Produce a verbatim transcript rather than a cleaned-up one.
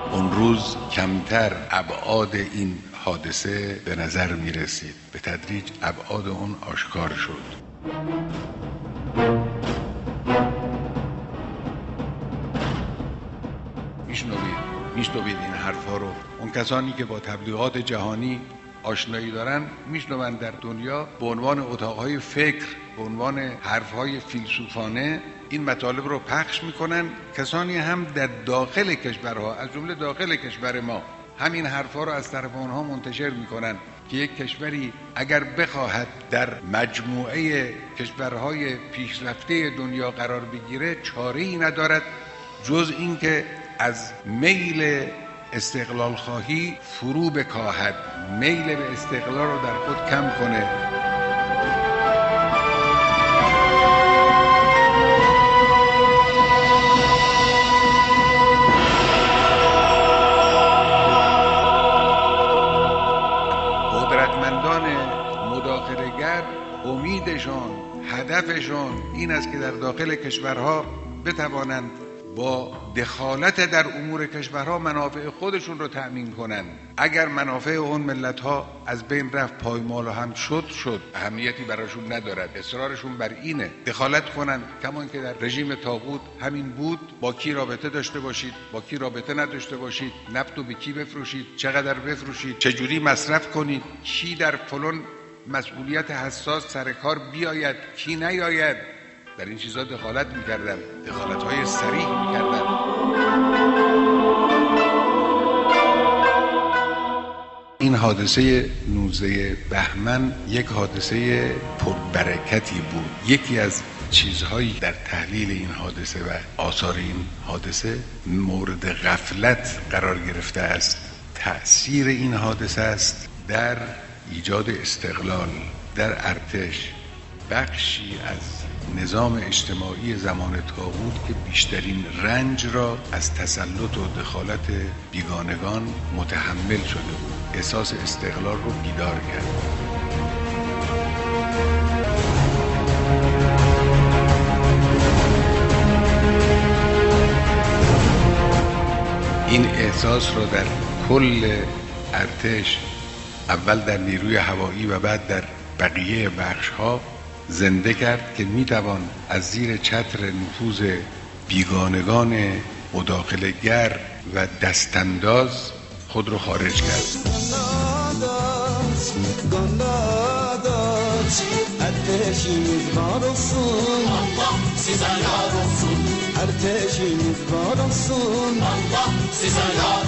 اون روز کمتر ابعاد این حادثه به نظر می رسید. به تدریج ابعاد اون آشکار شد. میشنوید میشنوید این حرفا رو. اون کسانی که با تبلیغات جهانی آشنایی دارن میشنوند در دنیا به عنوان اتاقهای فکر، به عنوان حرفهای فیلسوفانه این مطالب رو پخش میکنن. کسانی هم در داخل کشورها، از جمله داخل کشور ما، همین حرفا رو از طرف اونها منتشر میکنن که یک کشوری اگر بخواهد در مجموعه کشورهای پیشرفته دنیا قرار بگیره چاره‌ای ندارد جز اینکه از میل استقلال خواهی فرو بکاهد، میل به استقلال رو در خود کم کنه. قدرتمندان مداخله‌گر امیدشان، هدفشان این است که در داخل کشورها بتوانند با دخالت در امور کشورها منافع خودشون رو تأمین کنن. اگر منافع اون ملت‌ها از بین رفت، پایمال و هم شد شد اهمیتی براشون ندارد. اصرارشون بر اینه دخالت کنن، کمان که در رژیم طاغوت همین بود. با کی رابطه داشته باشید، با کی رابطه نداشته باشید، نفت رو به کی بفروشید، چقدر بفروشید، چجوری مصرف کنید، کی در فلان مسئولیت حساس سر کار بیاید، کی نیاید، در این چیزا دخالت می‌کردن، دخالت‌های صریح می‌کردن. این حادثه نوزده بهمن یک حادثه پربرکتی بود. یکی از چیزهایی در تحلیل این حادثه و آثار این حادثه مورد غفلت قرار گرفته است. تأثیر این حادثه است در ایجاد استقلال در ارتش، بخشی از نظام اجتماعی زمان طاغوت که بیشترین رنج را از تسلط و دخالت بیگانگان متحمل شده بود، احساس استقلال رو بیدار کرد. این احساس را در کل ارتش، اول در نیروی هوایی و بعد در بقیه بخش‌ها زنده کرد که میتوان از زیر چتر نفوذ بیگانگان مداخله‌گر و دستانداز خود رو خارج کرد. Ateşimiz var olsun, Allah size yar olsun. Ateşimiz var olsun, Allah size yar